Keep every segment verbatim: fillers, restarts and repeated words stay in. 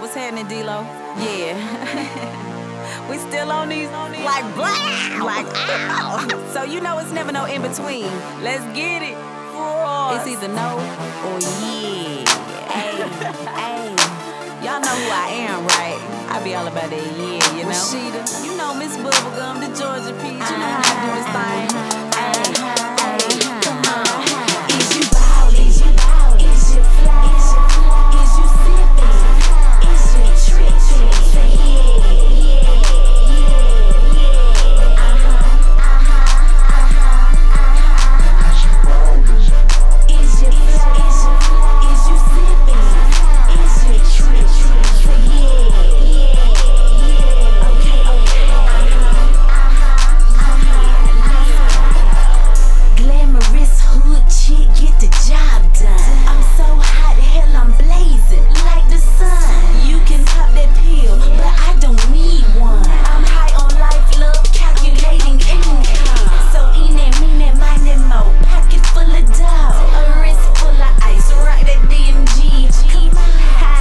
what's happening, D-Lo? Yeah. We still on these, like, blah, like, ow. So you know it's never no in between. Let's get it. It's either no or yeah. Hey, hey. Y'all know who I am, right? I be all about that yeah, you know. Rashida, you know Miss Bubblegum, the Georgia Peach. You know how I do this thing. Hey, hey, come on. Is you ballin'? Is you ballin'? Is you fly? Is you fly? Is you sippin'? Is you trippin'? Say yeah, yeah, yeah, yeah. Uh-huh, uh-huh, uh-huh, uh-huh. Is you fly? Is you fly? Is you sippin'? Is you trippin'? Say yeah, yeah, yeah. Okay, okay. Uh-huh, uh-huh, uh-huh. Glamorous hood chick, get the job done. I'm so hot, hell I'm blazing like the sun. You can pop that pill, but I don't need one. I'm high on life, love, calculating income. So in that, mean that, mind that mo. Pocket full of dough, a wrist full of ice, rock that D M G. Come on,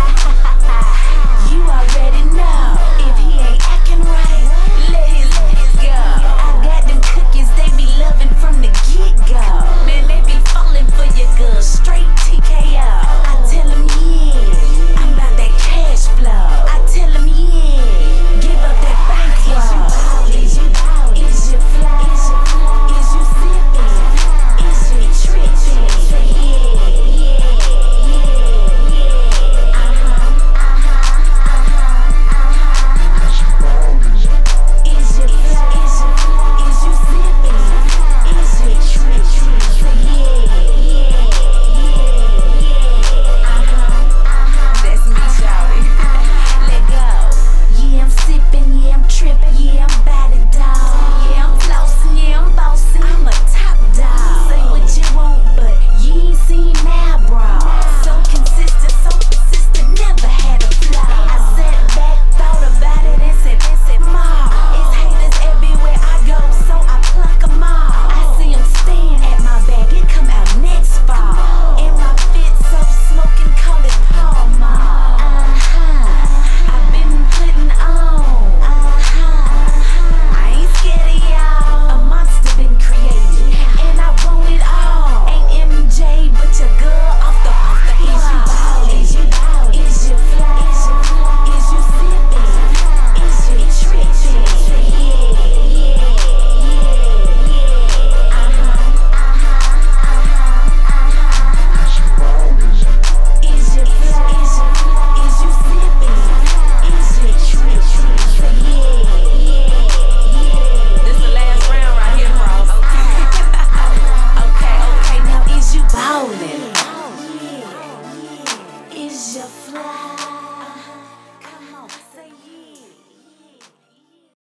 you already know. If he ain't acting right, let his ass go. I got them cookies, they be loving from the get-go. Man, they be falling for your girl, straight T K O. I tell them yeah, I'm about that cash flow. I tell them yeah, give up that bankroll. Is you ballin'? Is you fly? Is you sippin'? Is you trippin'? Say yeah, yeah, yeah, yeah. Uh-huh, uh-huh, uh-huh, uh-huh. Is you fly? Is you fly? Is you sippin'? Is you trippin'? Say yeah, yeah, yeah, yeah. Uh-huh, uh-huh. That's me, shawty. Let go. Yeah, I'm sippin', yeah, I'm trippin', yeah, I'm bout it, dawg. Yeah, I'm flossin', yeah, I'm bossin', I'm a top dog. Say what you want, but you ain't seen now, bro. So consistent, so persistent, never had a flaw. I sat back, thought about it, and said, and said, Ma, it's haters everywhere I go, so I pluck 'em all. I see 'em stayin' at my bag, it come out next fall. And my fit so smoking, call it Paul Mall. Uh-huh, I've been putting on. Uh-huh, I ain't scared of y'all. A monster been created, and I want it all. Ain't M J, but your girl off the off the Is you ballin'? Is you ballin'? Is you fly? Is you fly? Is you sippin'? Is you trippin'? Say yeah, yeah, yeah, yeah. Uh-huh, uh-huh, uh-huh, uh-huh. Is you fly? Is you fly? Is you sippin'? Is you trippin'? Say yeah, yeah, yeah. This the last round right here, Frost. Okay, okay, now is you ballin'? Is you fly?